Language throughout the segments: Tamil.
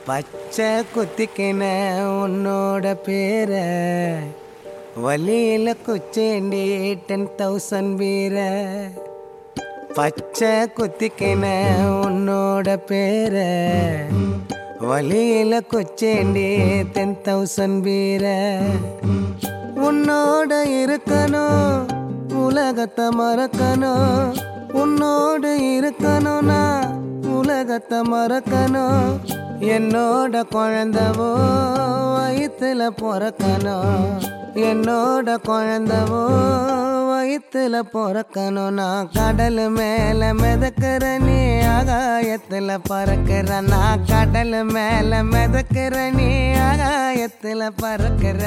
பச்சை குத்திக்கின உன்னோட பேர வலியில குச்சேண்டி 10,000 வீர. பச்சை குத்திக்கின உன்னோட பேர வலியில குச்சேண்டி 10,000 வீர. உன்னோட இருக்கணும் உலகத்தை மறக்கணும், உன்னோடு இருக்கணும்னா உலகத்தை மறக்கணும். என்னோட குழந்தவோ வயிற்றுல பிறக்கணும், என்னோட குழந்தவோ வயிற்றுல பிறக்கணும். நான் கடல் மேல மிதக்கிற நீ ஆகாயத்துல பறக்கிற, நான் கடல் மேல மிதக்கிற நீ ஆகாயத்துல பறக்கிற.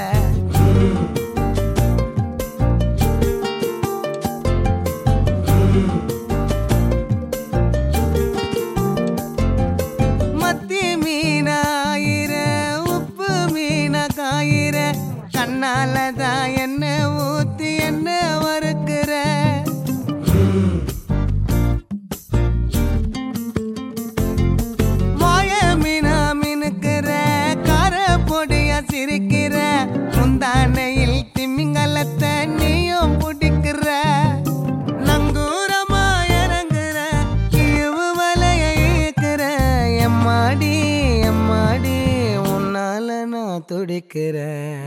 மத்தி மீனாயிர உப்பு மீன காயிர, கண்ணாலதான் என்ன ஊத்தி என்ன வறுக்கிற. வாய மீனா மினுக்கிற கார பொடிய சிரிக்கிற, முந்தானையில் திமிங்கலத்தை நீயும் பிடிக்கிற. நங்கூரமா இறங்குற இழுவு வலைய இழுக்கிற, எம்மாடி எம்மாடி உன்னால நான் துடிக்கிறேன்.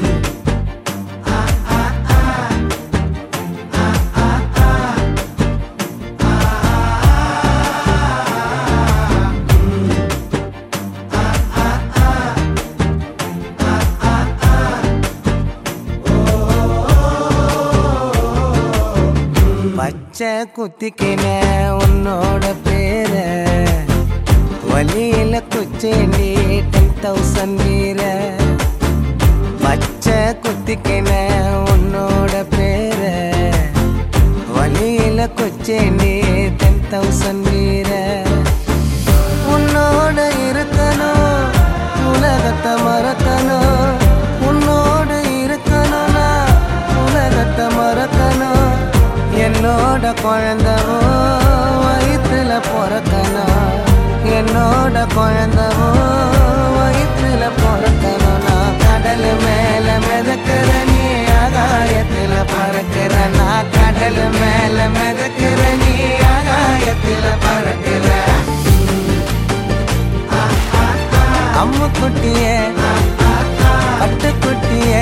பச்சை குத்திக்கின உன்னோட பேர வலியில குச்சேண்டி 10,000 வீர. பச்சை குத்திக்கின உன்னோட பேர வலியில குச்சேண்டி 10,000 வீர. உன்னோட இருக்கணும் உலகத்தை மறக்கணும், உன்னோடு இருக்கணும்னா உலகத்தை மறக்கணும். என்னோட குழந்தவோ வயிற்றுல பிறக்கணும், என்னோட குழந்தவோ வயிற்றுல பிறக்கணும். நான் கடல் மேல மிதக்கிற நீ ஆகாயத்துல பறக்கிற, நான் கடல் மேல மிதக்கிற நீ ஆகாயத்துல பறக்கிற. அம்மு குட்டியே பட்டு குட்டியே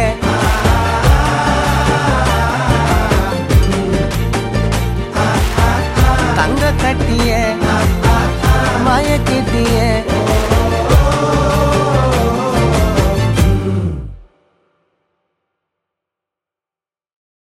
தங்க கட்டியே